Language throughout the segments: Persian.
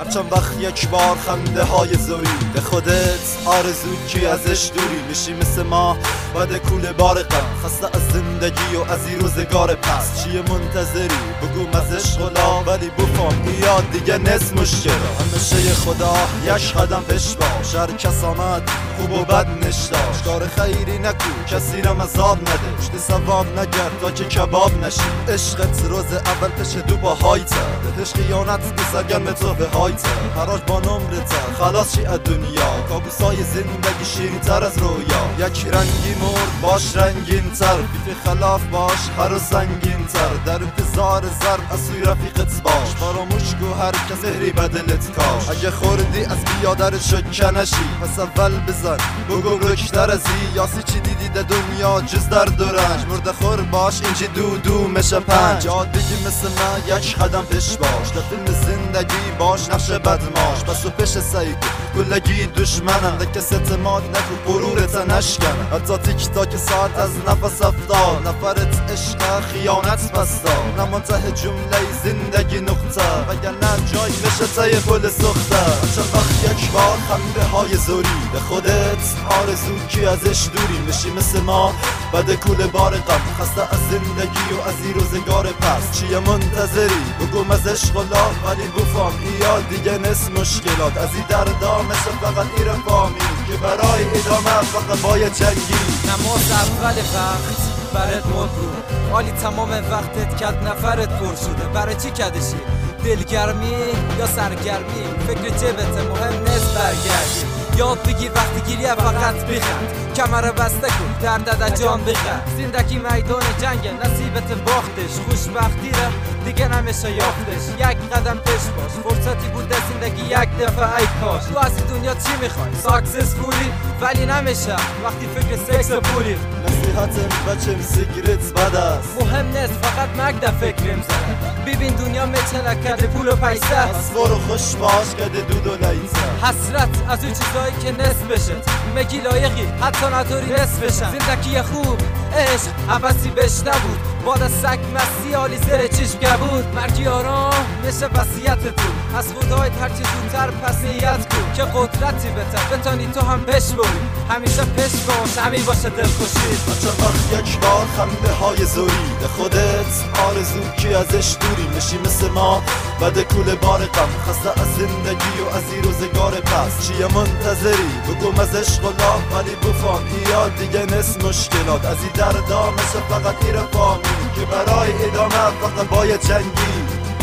هرچند وقت یک بار خنده های زوری به خودت آرزو کی ازش دوری میشی مثل ما بعد کوله بار غم خسته از زندگی و از این روزگار پس چیه منتظری بگو مزش غلا ولی بفهم یاد دیگه نصف مشکل همیشه خدا یک قدم پیش باش هر کس آمد خوب و بد نشداش کار خیری نکو کسی رم عذاب نده پشت ثواب نگرد تا که کباب نشی عشقت روز اول پیش دو با هایته بهش خیانت بزرگن تو به هایته حراج با نمرته خلاص شی از دنیا کابوسای زندگی شیرین تر از رویا یکی رنگی مرد باش رنگین تر بیت خلاف باش هر سنگین تر در انتظار زر از سوی رفیقت باش فراموش کو هر کس زهری بدلت کاش اگه خوردی از بیادر شکه نشی پس اول بزن بگو رکتر ازی یاسی چی دیدی در دنیا جز درد و رنج مرده خور باش اینجی دو میشه پنج عادگی مثل من یک قدم پیش باش در فیلم زندگی باش نقش بدماش پس و پیش سعی کلگی دشمنم ده کس اعتماد نکو غرورت نشکنم حتی تیک تاک ساعت از نفس افتاد نفرت عشق خیانت بستا نمانته جمله زندگی نقطه وگرنه جای میشه تای پل سخته چند وقت یک بار خنده های زوری به خودت آرزو کی ازش دوری میشی مثل ما بعد کوله بار غم خسته از زندگی و از این روزگار پس چیه منتظری بگو مزش غلا ولی بفهم یاد دیگه نصف مشکلات از این دردا مثل فقط این رفامی که برای ادامه فقط باید جنگی نماز اول وقت برات مدرو حالی تمام وقتت کد نفرت پر شده برای چی کدشی دلگرمی یا سرگرمی فکر جبت مهم نیست برگردی یاد بگیر وقتی گیری فقط بخند کمر بسته کن درد از جان بخند زندگی میدان جنگ نصیبت باختش خوشبختی را دیگه نمیشه یافتش یک قدم پیش باش فرصتی بوده زندگی یک دفعه ای کاش تو از دنیا چی میخوای ساکسسفولی ولی نمیشه وقتی فکر سکس پولی نصیحتم بچم سیگرت بد است مهم نیست فقط مگده فکرم زده ببین دنیا میچله کرده پول و پیسه پس برو خوش باش کده دود و لیزه حسرت از اون چیزایی که نصف بشه مگی لایقی حتی نداری نصف بشن زندگی خوب عشق حبسی بش نبود بالا سگ مستی آلی زر چشم بود مرگی آرام میشه وصیت تو از خدایت هرچی زودتر پس نیت کن که قدرتی بتانی تو هم پش بری همیشه پش باش همین باشه دلخوشی چند وقت یک بار خنده های زوری به خودت آرزو کی ازش دوری میشی مثل ما بعد کوله بار غم خسته از زندگی و از این روزگار پس چیه منتظری بگو مزش غلا ولی بفهم یاد دیگه نصف مشکلات از این دردا مثل فقط این رفامی که برای ادامه فقط باید جنگی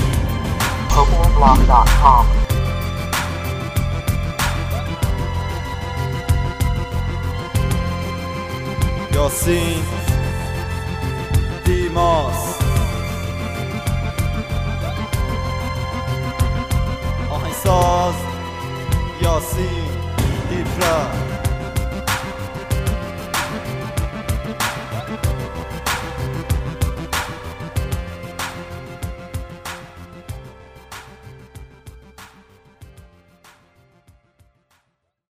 Pokemonblog.com یاسین دیماس آهنگساز یاسین دیفرا